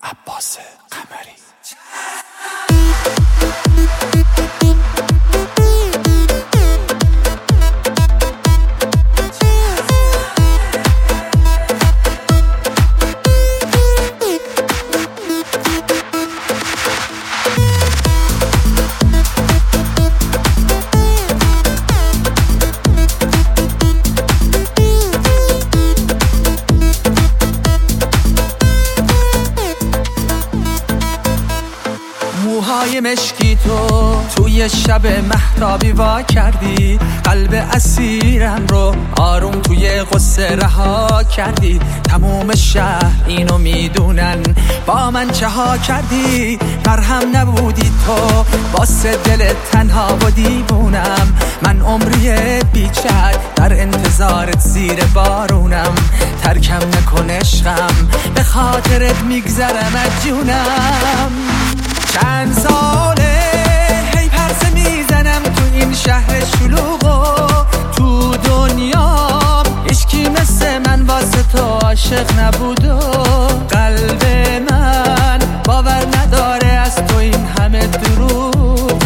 عباس قمری. موهای مشکی تو توی شب مهتابی وا کردی، قلب اسیرم رو آروم توی غصه رها کردی. تموم شهر اینو میدونن با من چه ها کردی. مرهم نبودی تو واسه دل تنها و دیوونم، من عمری بیچر در انتظارت زیر بارونم. ترکم نکن عشقم به خاطرت میگذرم از جونم. چند ساله هی پرسه میزنم تو این شهر شلوغ و تو دنیا هیچکی مثل من واسه تو عاشق نبود و قلب من باور نداره از تو این همه دروغ.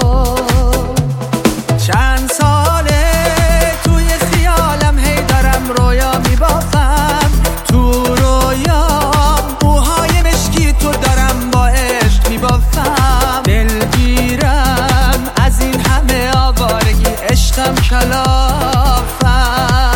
چند ساله توی خیالم هی دارم رویا میبافم، تو رویا موهای مشکی تو دارم با عشق میبافم. دلگیرم از این همه آوارگی، عشقم کلافم.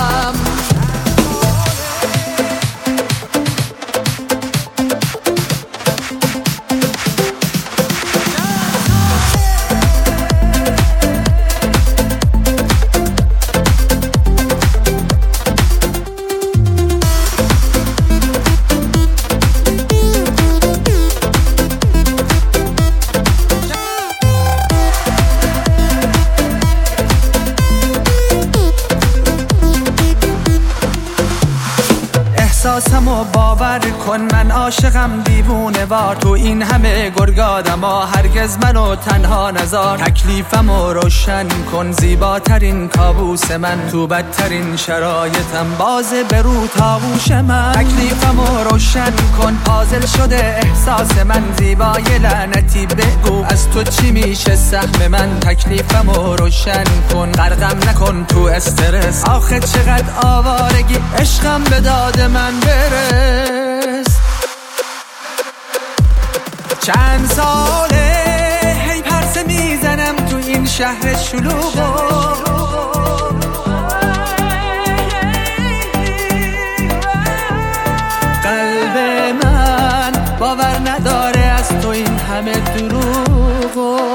احساسمو باور کن، من عاشقم دیوونه وار. تو این همه گرگادما هرگز منو تنها نذار. تکلیفمو روشن کن، زیباترین کابوس من تو بدترین شرایطم بازه برو تاووش من. تکلیفمو روشن کن، پازل شده احساس من. زیبای لعنتی بگو از تو چی میشه سهم من. تکلیفمو روشن کن، غرقم نکن تو استرس. آخه چقدر آوارگی، عشقم به داد من برس. چند ساله هی پرسه میزنم تو این شهر شلوغ و قلب من باور نداره از تو این همه دروغ.